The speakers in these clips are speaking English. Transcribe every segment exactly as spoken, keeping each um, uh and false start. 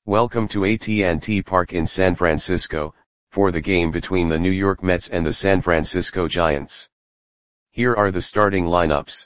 Welcome to A T and T Park in San Francisco, for the game between the New York Mets and the San Francisco Giants. Here are the starting lineups.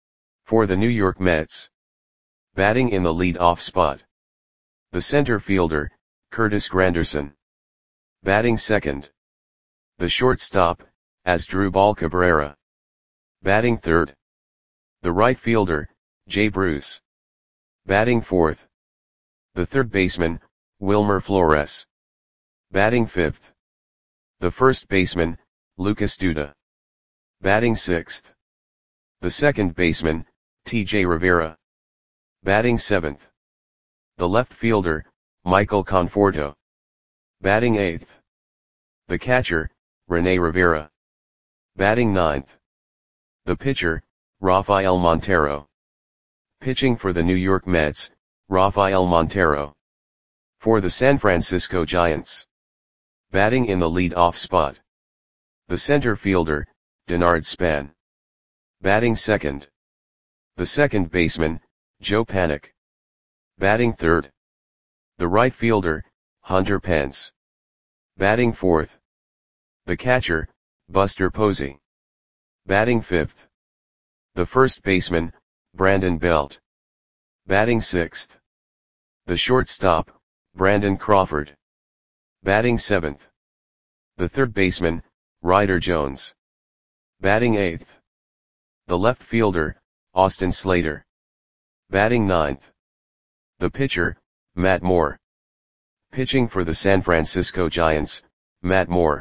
For the New York Mets. Batting in the lead-off spot. The center fielder, Curtis Granderson. Batting second. The shortstop, Asdrubal Cabrera. Batting third. The right fielder, Jay Bruce. Batting fourth. The third baseman, Wilmer Flores. Batting fifth. The first baseman, Lucas Duda. Batting sixth. The second baseman, T J Rivera. Batting seventh. The left fielder, Michael Conforto. Batting eighth. The catcher, Rene Rivera. Batting ninth. The pitcher, Rafael Montero. Pitching for the New York Mets, Rafael Montero. For the San Francisco Giants. Batting in the lead-off spot. The center fielder, Denard Span. Batting second. The second baseman, Joe Panik. Batting third. The right fielder, Hunter Pence. Batting fourth. The catcher, Buster Posey. Batting fifth. The first baseman, Brandon Belt. Batting sixth. The shortstop, Brandon Crawford. Batting seventh. The third baseman, Ryder Jones. Batting eighth. The left fielder, Austin Slater. Batting ninth. The pitcher, Matt Moore. Pitching for the San Francisco Giants, Matt Moore.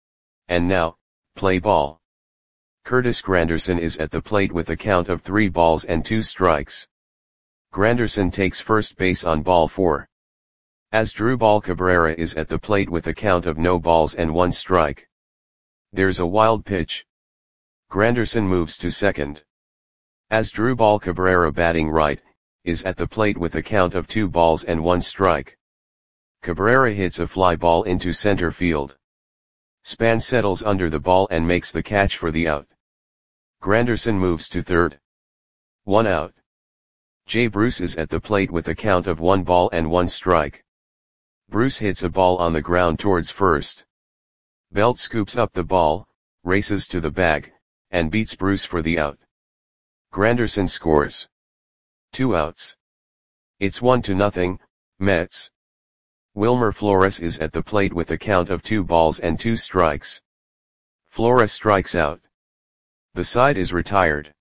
And now, play ball. Curtis Granderson is at the plate with a count of three balls and two strikes. Granderson takes first base on ball four. Asdrubal Cabrera is at the plate with a count of no balls and one strike. There's a wild pitch. Granderson moves to second. Asdrubal Cabrera, batting right, is at the plate with a count of two balls and one strike. Cabrera hits a fly ball into center field. Span settles under the ball and makes the catch for the out. Granderson moves to third. One out. Jay Bruce is at the plate with a count of one ball and one strike. Bruce hits a ball on the ground towards first. Belt scoops up the ball, races to the bag, and beats Bruce for the out. Granderson scores. Two outs. It's one to nothing, Mets. Wilmer Flores is at the plate with a count of two balls and two strikes. Flores strikes out. The side is retired.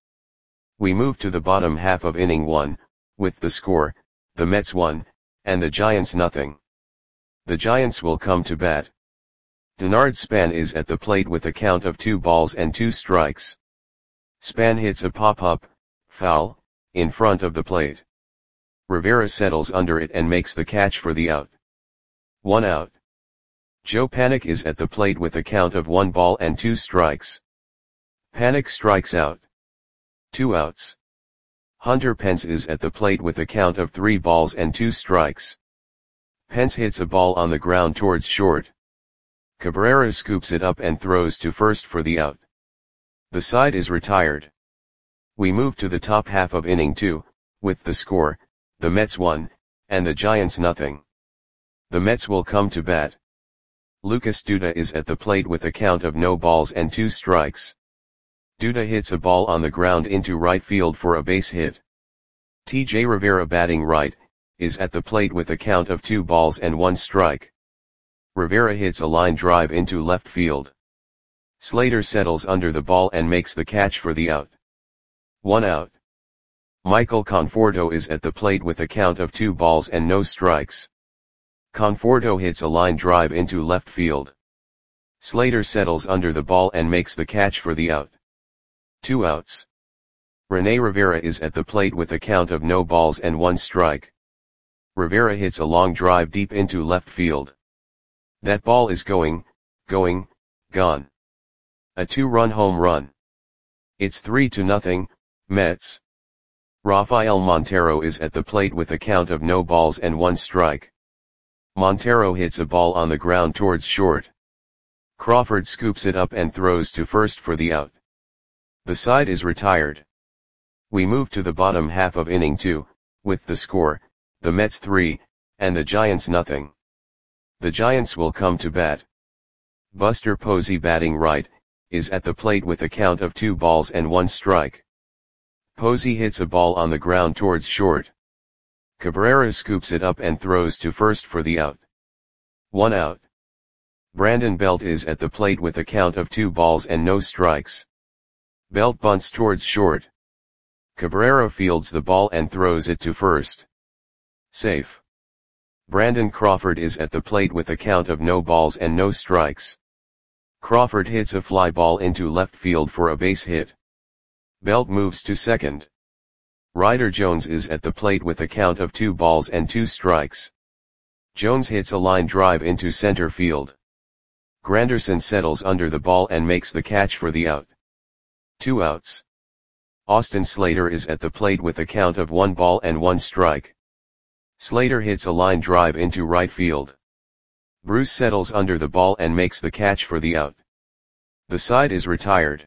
We move to the bottom half of inning one, with the score, the Mets one, and the Giants nothing. The Giants will come to bat. Denard Span is at the plate with a count of two balls and two strikes. Span hits a pop-up, foul, in front of the plate. Rivera settles under it and makes the catch for the out. One out. Joe Panik is at the plate with a count of one ball and two strikes. Panik strikes out. Two outs. Hunter Pence is at the plate with a count of three balls and two strikes. Pence hits a ball on the ground towards short. Cabrera scoops it up and throws to first for the out. The side is retired. We move to the top half of inning two, with the score, the Mets one, and the Giants nothing. The Mets will come to bat. Lucas Duda is at the plate with a count of no balls and two strikes. Duda hits a ball on the ground into right field for a base hit. T J Rivera, batting right, is at the plate with a count of two balls and one strike. Rivera hits a line drive into left field. Slater settles under the ball and makes the catch for the out. One out. Michael Conforto is at the plate with a count of two balls and no strikes. Conforto hits a line drive into left field. Slater settles under the ball and makes the catch for the out. Two outs. Rene Rivera is at the plate with a count of no balls and one strike. Rivera hits a long drive deep into left field. That ball is going, going, gone. A two-run home run. It's three to nothing, Mets. Rafael Montero is at the plate with a count of no balls and one strike. Montero hits a ball on the ground towards short. Crawford scoops it up and throws to first for the out. The side is retired. We move to the bottom half of inning two, with the score, the Mets three, and the Giants nothing. The Giants will come to bat. Buster Posey batting right, is at the plate with a count of two balls and one strike. Posey hits a ball on the ground towards short. Cabrera scoops it up and throws to first for the out. One out. Brandon Belt is at the plate with a count of two balls and no strikes. Belt bunts towards short. Cabrera fields the ball and throws it to first. Safe. Brandon Crawford is at the plate with a count of no balls and no strikes. Crawford hits a fly ball into left field for a base hit. Belt moves to second. Ryder Jones is at the plate with a count of two balls and two strikes. Jones hits a line drive into center field. Granderson settles under the ball and makes the catch for the out. Two outs. Austin Slater is at the plate with a count of one ball and one strike. Slater hits a line drive into right field. Bruce settles under the ball and makes the catch for the out. The side is retired.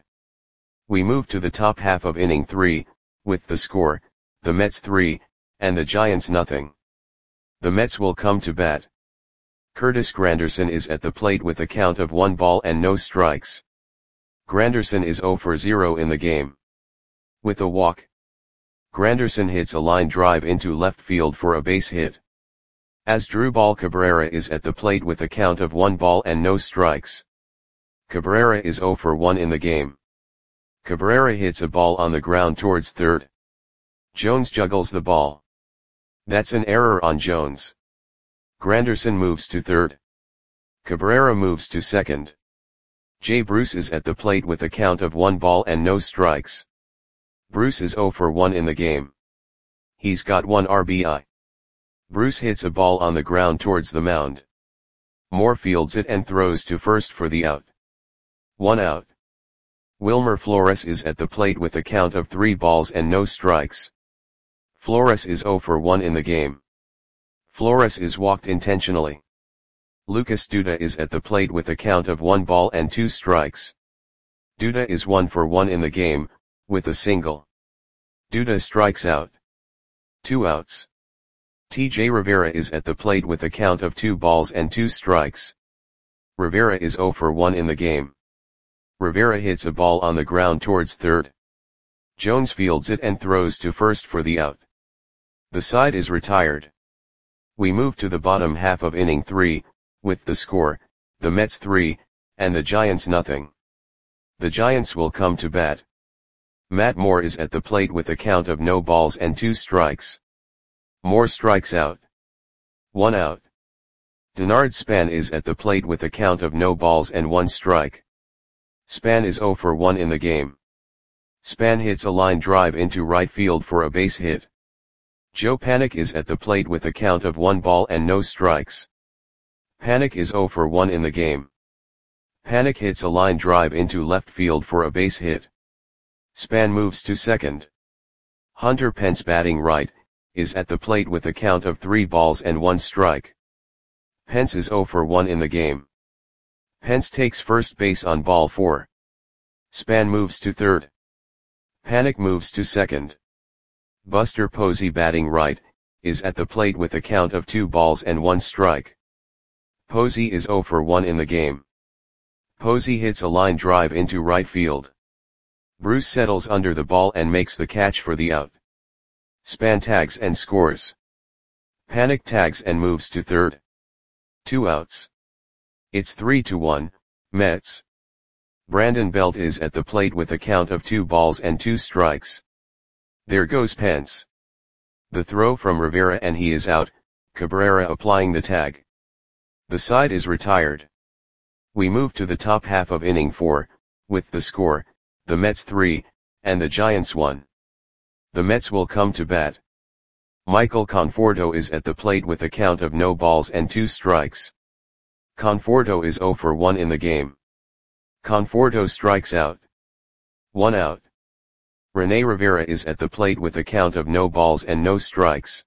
We move to the top half of inning three, with the score, the Mets three, and the Giants nothing. The Mets will come to bat. Curtis Granderson is at the plate with a count of one ball and no strikes. Granderson is zero for zero in the game. With a walk, Granderson hits a line drive into left field for a base hit. Asdrubal Cabrera is at the plate with a count of one ball and no strikes. Cabrera is zero for one in the game. Cabrera hits a ball on the ground towards third. Jones juggles the ball. That's an error on Jones. Granderson moves to third. Cabrera moves to second. Jay Bruce is at the plate with a count of one ball and no strikes. Bruce is zero for one in the game. He's got one R B I. Bruce hits a ball on the ground towards the mound. Moore fields it and throws to first for the out. One out. Wilmer Flores is at the plate with a count of three balls and no strikes. Flores is zero for one in the game. Flores is walked intentionally. Lucas Duda is at the plate with a count of one ball and two strikes. Duda is one for one in the game, with a single. Duda strikes out. Two outs. T J Rivera is at the plate with a count of two balls and two strikes. Rivera is zero for one in the game. Rivera hits a ball on the ground towards third. Jones fields it and throws to first for the out. The side is retired. We move to the bottom half of inning three, with the score, the Mets three, and the Giants nothing. The Giants will come to bat. Matt Moore is at the plate with a count of no balls and two strikes. Moore strikes out. One out. Denard Span is at the plate with a count of no balls and one strike. Span is zero for one in the game. Span hits a line drive into right field for a base hit. Joe Panik is at the plate with a count of one ball and no strikes. Panik is zero for one in the game. Panik hits a line drive into left field for a base hit. Span moves to second. Hunter Pence batting right, is at the plate with a count of three balls and one strike. Pence is zero for one in the game. Pence takes first base on ball four. Span moves to third. Panik moves to second. Buster Posey batting right, is at the plate with a count of two balls and one strike. Posey is zero for one in the game. Posey hits a line drive into right field. Bruce settles under the ball and makes the catch for the out. Span tags and scores. Panik tags and moves to third. Two outs. It's three to one, Mets. Brandon Belt is at the plate with a count of two balls and two strikes. There goes Pence. The throw from Rivera and he is out, Cabrera applying the tag. The side is retired. We move to the top half of inning four, with the score, the Mets three, and the Giants one. The Mets will come to bat. Michael Conforto is at the plate with a count of no balls and two strikes. Conforto is zero for one in the game. Conforto strikes out. One out. Rene Rivera is at the plate with a count of no balls and no strikes.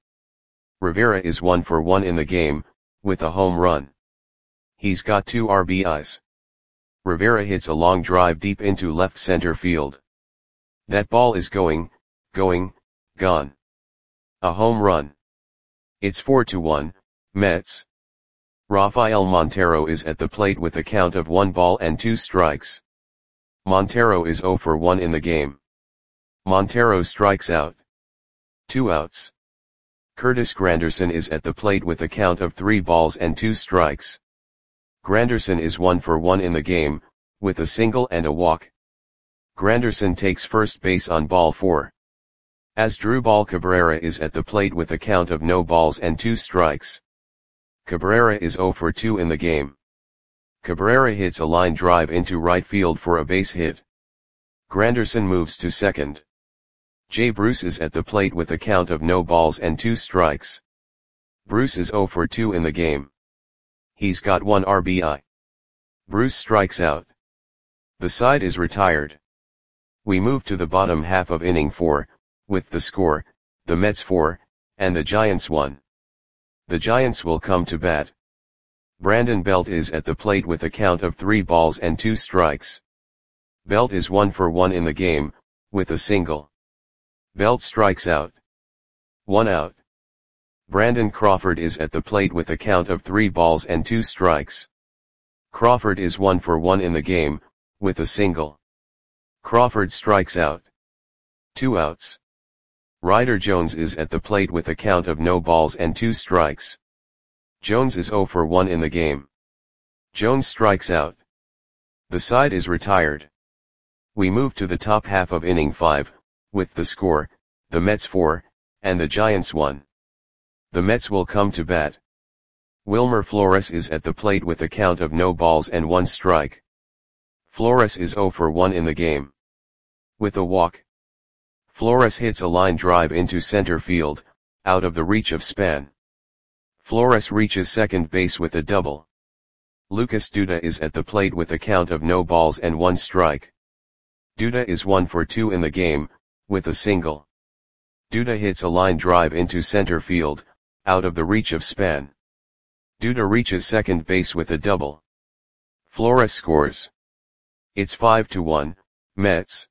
Rivera is one for one in the game, with a home run. He's got two R B Is. Rivera hits a long drive deep into left center field. That ball is going, going, gone. A home run. It's four to one, Mets. Rafael Montero is at the plate with a count of one ball and two strikes. Montero is zero for one in the game. Montero strikes out. Two outs. Curtis Granderson is at the plate with a count of three balls and two strikes. Granderson is one for one in the game, with a single and a walk. Granderson takes first base on ball four. Asdrubal Cabrera is at the plate with a count of no balls and two strikes. Cabrera is zero for two in the game. Cabrera hits a line drive into right field for a base hit. Granderson moves to second. Jay Bruce is at the plate with a count of no balls and two strikes. Bruce is zero for two in the game. He's got one R B I. Bruce strikes out. The side is retired. We move to the bottom half of inning four, with the score, the Mets four, and the Giants one. The Giants will come to bat. Brandon Belt is at the plate with a count of three balls and two strikes. Belt is one for one in the game, with a single. Belt strikes out. One out. Brandon Crawford is at the plate with a count of three balls and two strikes. Crawford is one for one in the game, with a single. Crawford strikes out. Two outs. Ryder Jones is at the plate with a count of no balls and two strikes. Jones is zero for one in the game. Jones strikes out. The side is retired. We move to the top half of inning five, with the score, the Mets four, and the Giants one. The Mets will come to bat. Wilmer Flores is at the plate with a count of no balls and one strike. Flores is zero for one in the game. With a walk. Flores hits a line drive into center field, out of the reach of Span. Flores reaches second base with a double. Lucas Duda is at the plate with a count of no balls and one strike. Duda is one for two in the game, with a single. Duda hits a line drive into center field, out of the reach of Span. Duda reaches second base with a double. Flores scores. It's five to one, Mets.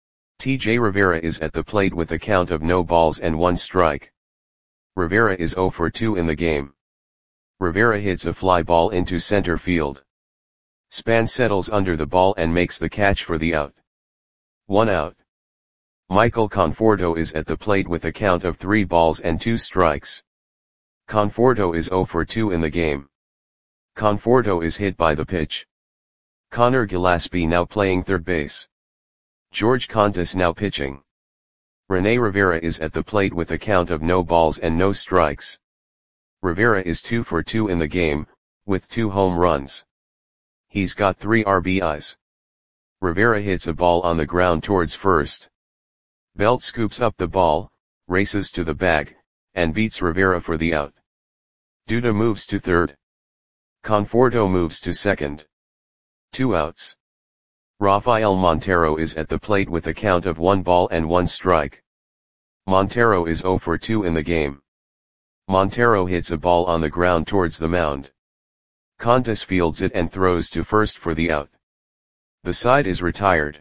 T J Rivera is at the plate with a count of no balls and one strike. Rivera is zero for two in the game. Rivera hits a fly ball into center field. Span settles under the ball and makes the catch for the out. One out. Michael Conforto is at the plate with a count of three balls and two strikes. Conforto is zero for two in the game. Conforto is hit by the pitch. Connor Gillespie now playing third base. George Contis now pitching. Rene Rivera is at the plate with a count of no balls and no strikes. Rivera is two for two in the game, with two home runs. He's got three R B Is. Rivera hits a ball on the ground towards first. Belt scoops up the ball, races to the bag, and beats Rivera for the out. Duda moves to third. Conforto moves to second. Two outs. Rafael Montero is at the plate with a count of one ball and one strike. Montero is zero for two in the game. Montero hits a ball on the ground towards the mound. Contis fields it and throws to first for the out. The side is retired.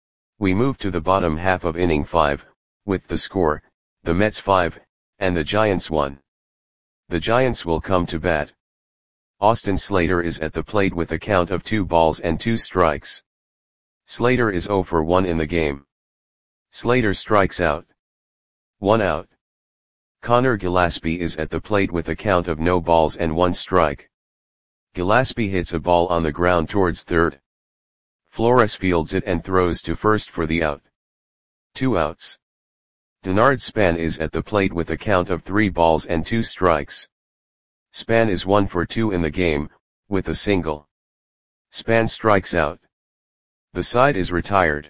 We move to the bottom half of inning five, with the score, the Mets five, and the Giants one. The Giants will come to bat. Austin Slater is at the plate with a count of two balls and two strikes. Slater is zero for one in the game. Slater strikes out. One out. Connor Gillespie is at the plate with a count of no balls and one strike. Gillespie hits a ball on the ground towards third. Flores fields it and throws to first for the out. Two outs. Denard Span is at the plate with a count of three balls and two strikes. Span is one for two in the game, with a single. Span strikes out. The side is retired.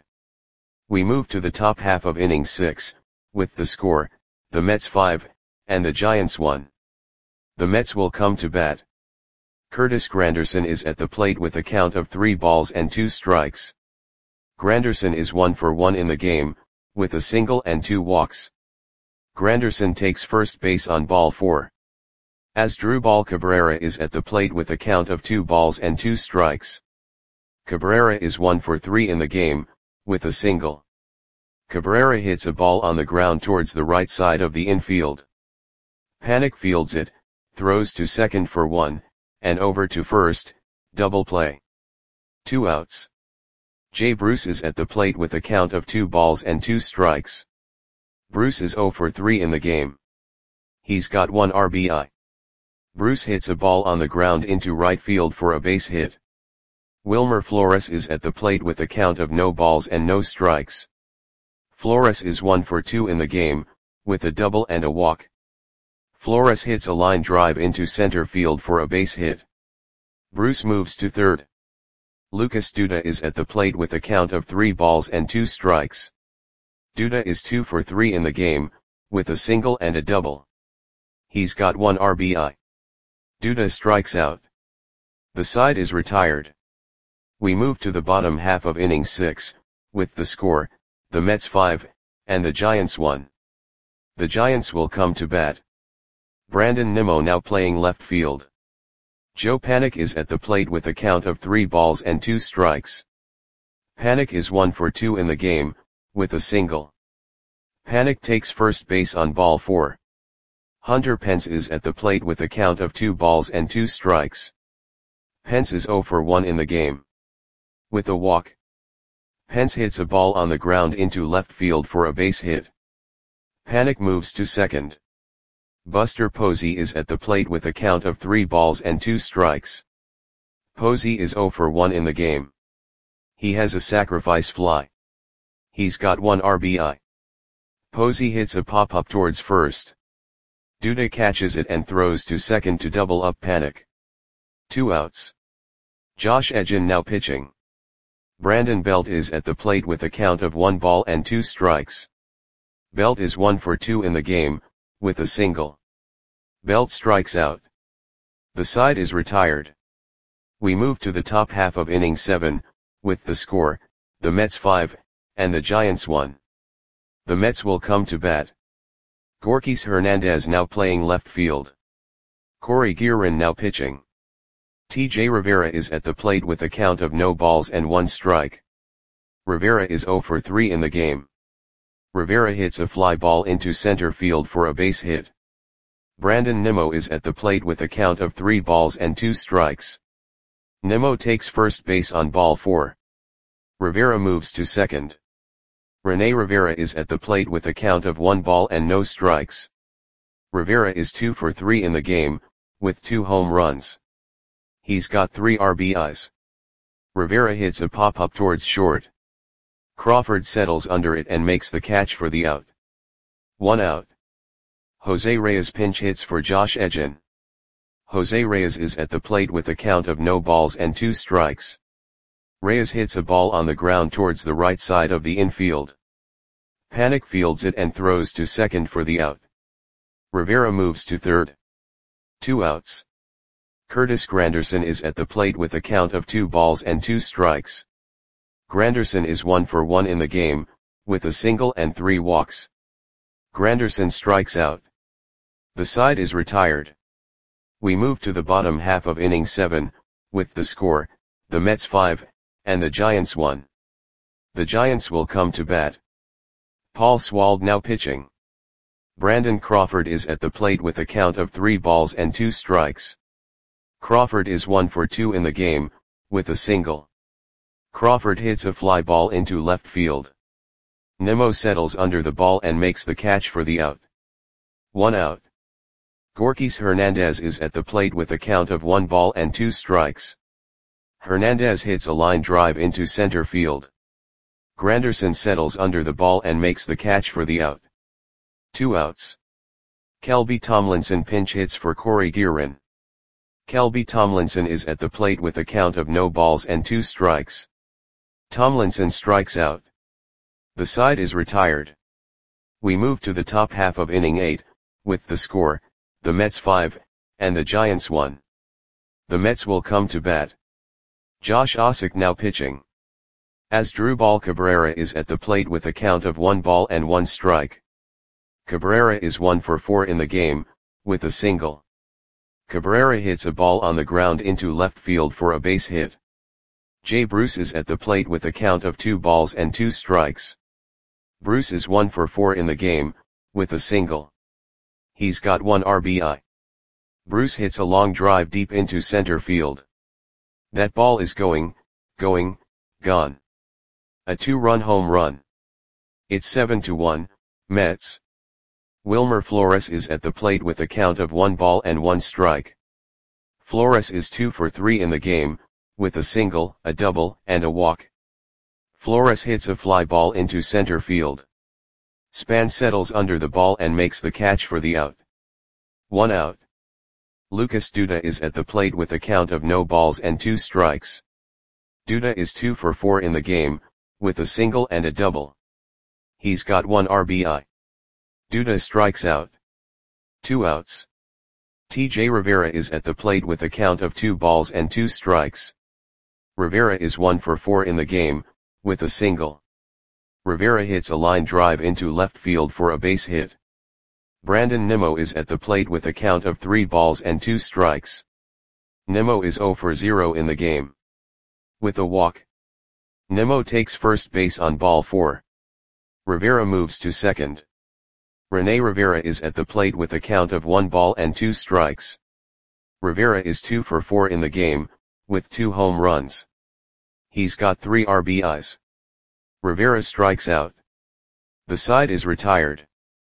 We move to the top half of inning six, with the score, the Mets five, and the Giants one. The Mets will come to bat. Curtis Granderson is at the plate with a count of three balls and two strikes. Granderson is one for one in the game, with a single and two walks. Granderson takes first base on ball four. Asdrubal Cabrera is at the plate with a count of two balls and two strikes. Cabrera is one for three in the game, with a single. Cabrera hits a ball on the ground towards the right side of the infield. Panik fields it, throws to second for one, and over to first, double play. Two outs. Jay Bruce is at the plate with a count of two balls and two strikes. Bruce is oh for three in the game. He's got one R B I. Bruce hits a ball on the ground into right field for a base hit. Wilmer Flores is at the plate with a count of no balls and no strikes. Flores is one for two in the game, with a double and a walk. Flores hits a line drive into center field for a base hit. Bruce moves to third. Lucas Duda is at the plate with a count of three balls and two strikes. Duda is two for three in the game, with a single and a double. He's got one R B I. Duda strikes out. The side is retired. We move to the bottom half of inning six, with the score, the Mets five, and the Giants one. The Giants will come to bat. Brandon Nimmo now playing left field. Joe Panik is at the plate with a count of three balls and two strikes. Panik is one for two in the game, with a single. Panik takes first base on ball four. Hunter Pence is at the plate with a count of two balls and two strikes. Pence is oh for one in the game. With a walk. Pence hits a ball on the ground into left field for a base hit. Panik moves to second. Buster Posey is at the plate with a count of three balls and two strikes. Posey is oh for one in the game. He has a sacrifice fly. He's got one R B I. Posey hits a pop-up towards first. Duda catches it and throws to second to double up Panik. Two outs. Josh Edgin now pitching. Brandon Belt is at the plate with a count of one ball and two strikes. Belt is one for two in the game, with a single. Belt strikes out. The side is retired. We move to the top half of inning seven, with the score, the Mets five, and the Giants one. The Mets will come to bat. Gorkys Hernandez now playing left field. Corey Guerin now pitching. T J Rivera is at the plate with a count of no balls and one strike. Rivera is oh for three in the game. Rivera hits a fly ball into center field for a base hit. Brandon Nimmo is at the plate with a count of three balls and two strikes. Nimmo takes first base on ball four. Rivera moves to second. Rene Rivera is at the plate with a count of one ball and no strikes. Rivera is two for three in the game, with two home runs. He's got three R B Is. Rivera hits a pop-up towards short. Crawford settles under it and makes the catch for the out. One out. Jose Reyes pinch hits for Josh Edgin. Jose Reyes is at the plate with a count of no balls and two strikes. Reyes hits a ball on the ground towards the right side of the infield. Panik fields it and throws to second for the out. Rivera moves to third. Two outs. Curtis Granderson is at the plate with a count of two balls and two strikes. Granderson is one for one in the game, with a single and three walks. Granderson strikes out. The side is retired. We move to the bottom half of inning seven, with the score, the Mets five, and the Giants one. The Giants will come to bat. Paul Swald now pitching. Brandon Crawford is at the plate with a count of three balls and two strikes. Crawford is one for two in the game, with a single. Crawford hits a fly ball into left field. Nimmo settles under the ball and makes the catch for the out. One out. Gorkys Hernandez is at the plate with a count of one ball and two strikes. Hernandez hits a line drive into center field. Granderson settles under the ball and makes the catch for the out. Two outs. Kelby Tomlinson pinch hits for Corey Guerin. Kelby Tomlinson is at the plate with a count of no balls and two strikes. Tomlinson strikes out. The side is retired. We move to the top half of inning eight, with the score, the Mets five, and the Giants one. The Mets will come to bat. Josh Ossock now pitching. Asdrubal Cabrera is at the plate with a count of one ball and one strike. Cabrera is one for four in the game, with a single. Cabrera hits a ball on the ground into left field for a base hit. Jay Bruce is at the plate with a count of two balls and two strikes. Bruce is one for four in the game, with a single. He's got one R B I. Bruce hits a long drive deep into center field. That ball is going, going, gone. A two-run home run. It's seven to one, Mets. Wilmer Flores is at the plate with a count of one ball and one strike. Flores is two for three in the game, with a single, a double, and a walk. Flores hits a fly ball into center field. Span settles under the ball and makes the catch for the out. One out. Lucas Duda is at the plate with a count of no balls and two strikes. Duda is two for four in the game, with a single and a double. He's got one R B I. Duda strikes out. Two outs. T J Rivera is at the plate with a count of two balls and two strikes. Rivera is one for four in the game, with a single. Rivera hits a line drive into left field for a base hit. Brandon Nimmo is at the plate with a count of three balls and two strikes. Nimmo is zero for zero in the game. With a walk. Nimmo takes first base on ball four. Rivera moves to second. Rene Rivera is at the plate with a count of one ball and two strikes. Rivera is two for four in the game, with two home runs. He's got three R B Is. Rivera strikes out. The side is retired.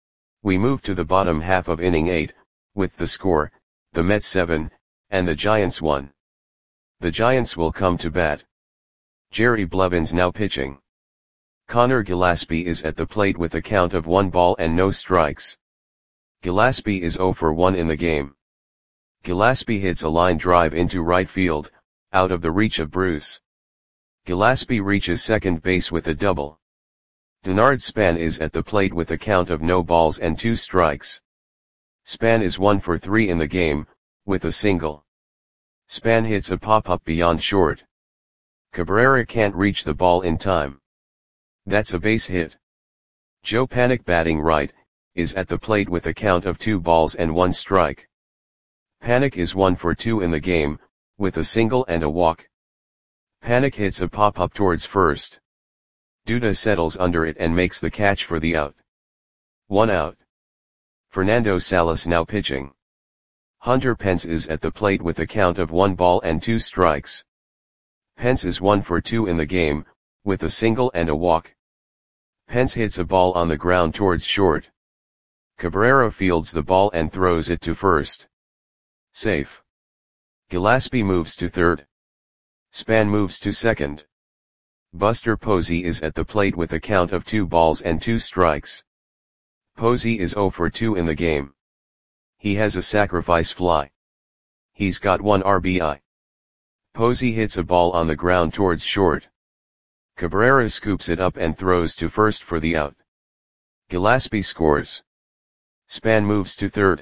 We move to the bottom half of inning eight, with the score, the Mets seven, and the Giants one. The Giants will come to bat. Jerry Blevins now pitching. Connor Gillaspie is at the plate with a count of one ball and no strikes. Gillaspie is zero for one in the game. Gillaspie hits a line drive into right field, out of the reach of Bruce. Gillaspie reaches second base with a double. Denard Span is at the plate with a count of no balls and two strikes. Span is one for three in the game, with a single. Span hits a pop-up beyond short. Cabrera can't reach the ball in time. That's a base hit. Joe Panik, batting right, is at the plate with a count of two balls and one strike. Panik is one for two in the game, with a single and a walk. Panik hits a pop-up towards first. Duda settles under it and makes the catch for the out. One out. Fernando Salas now pitching. Hunter Pence is at the plate with a count of one ball and two strikes. Pence is one for two in the game, with a single and a walk. Pence hits a ball on the ground towards short. Cabrera fields the ball and throws it to first. Safe. Gillaspie moves to third. Span moves to second. Buster Posey is at the plate with a count of two balls and two strikes. Posey is zero for two in the game. He has a sacrifice fly. He's got one R B I. Posey hits a ball on the ground towards short. Cabrera scoops it up and throws to first for the out. Gillaspie scores. Span moves to third.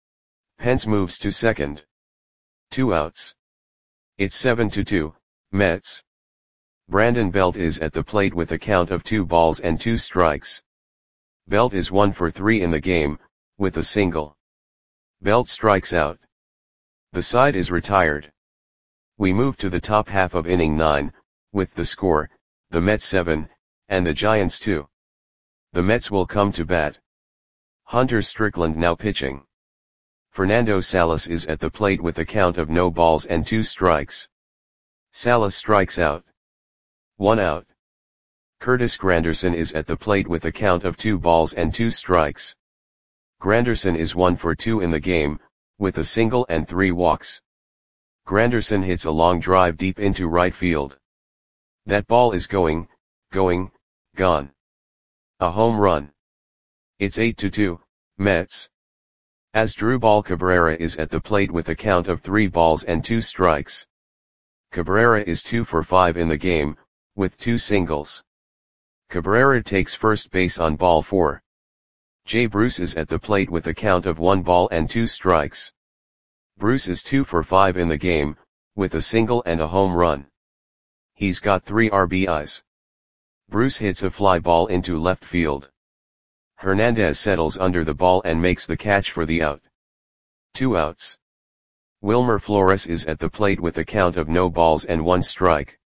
Pence moves to second. Two outs. It's seven to two, Mets. Brandon Belt is at the plate with a count of two balls and two strikes. Belt is one for three in the game, with a single. Belt strikes out. The side is retired. We move to the top half of inning nine, with the score, the Mets seven, and the Giants two. The Mets will come to bat. Hunter Strickland now pitching. Fernando Salas is at the plate with a count of no balls and two strikes. Salas strikes out. One out. Curtis Granderson is at the plate with a count of two balls and two strikes. Granderson is one for two in the game, with a single and three walks. Granderson hits a long drive deep into right field. That ball is going, going, gone. A home run. It's eight to two, Mets. Asdrubal Cabrera is at the plate with a count of three balls and two strikes. Cabrera is two for five in the game, with two singles. Cabrera takes first base on ball four. Jay Bruce is at the plate with a count of one ball and two strikes. Bruce is two for five in the game, with a single and a home run. He's got three R B Is. Bruce hits a fly ball into left field. Hernandez settles under the ball and makes the catch for the out. Two outs. Wilmer Flores is at the plate with a count of no balls and one strike.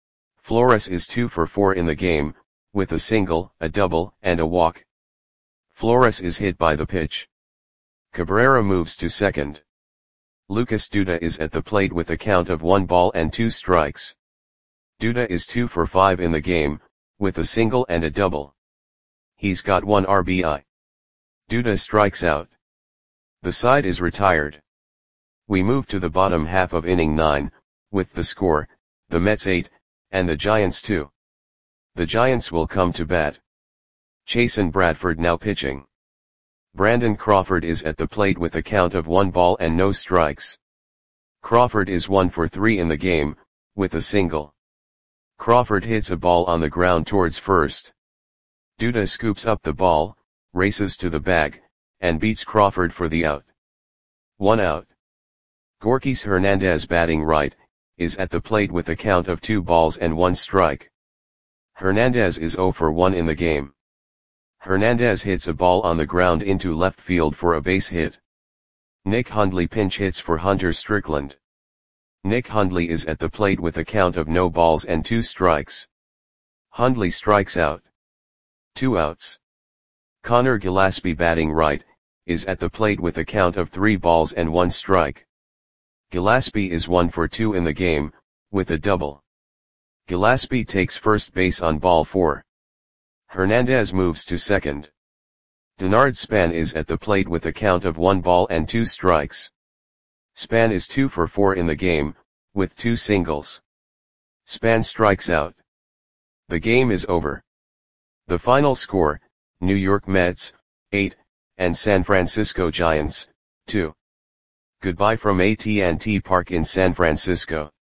Flores is two for four in the game, with a single, a double, and a walk. Flores is hit by the pitch. Cabrera moves to second. Lucas Duda is at the plate with a count of one ball and two strikes. Duda is two for five in the game, with a single and a double. He's got one R B I. Duda strikes out. The side is retired. We move to the bottom half of inning nine, with the score, the Mets eight, and the Giants two. The Giants will come to bat. Chasen Bradford now pitching. Brandon Crawford is at the plate with a count of one ball and no strikes. Crawford is one for three in the game, with a single. Crawford hits a ball on the ground towards first. Duda scoops up the ball, races to the bag, and beats Crawford for the out. One out. Gorkys Hernandez batting right, is at the plate with a count of two balls and one strike. Hernandez is zero for one in the game. Hernandez hits a ball on the ground into left field for a base hit. Nick Hundley pinch hits for Hunter Strickland. Nick Hundley is at the plate with a count of no balls and two strikes. Hundley strikes out. Two outs. Connor Gillaspie batting right, is at the plate with a count of three balls and one strike. Gillaspie is one for two in the game, with a double. Gillaspie takes first base on ball four. Hernandez moves to second. Denard Span is at the plate with a count of one ball and two strikes. Span is two for four in the game, with two singles. Span strikes out. The game is over. The final score, New York Mets, eight, and San Francisco Giants, two. Goodbye from A T and T Park in San Francisco.